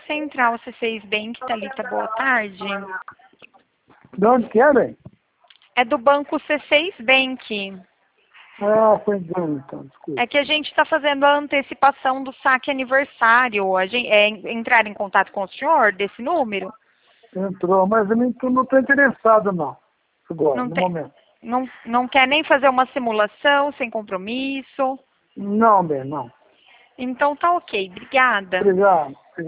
Central C6 Bank, Thalita, boa tarde. De onde que é, bem? É do banco C6 Bank. Ah, foi então, desculpa. É que a gente está fazendo a antecipação do saque aniversário. Entrar em contato com o senhor desse número? Entrou, mas eu não estou interessado, não. Agora, Não, no tem, momento. não quer nem fazer uma simulação sem compromisso? Não, bem, não. Então tá ok, obrigada. Obrigado.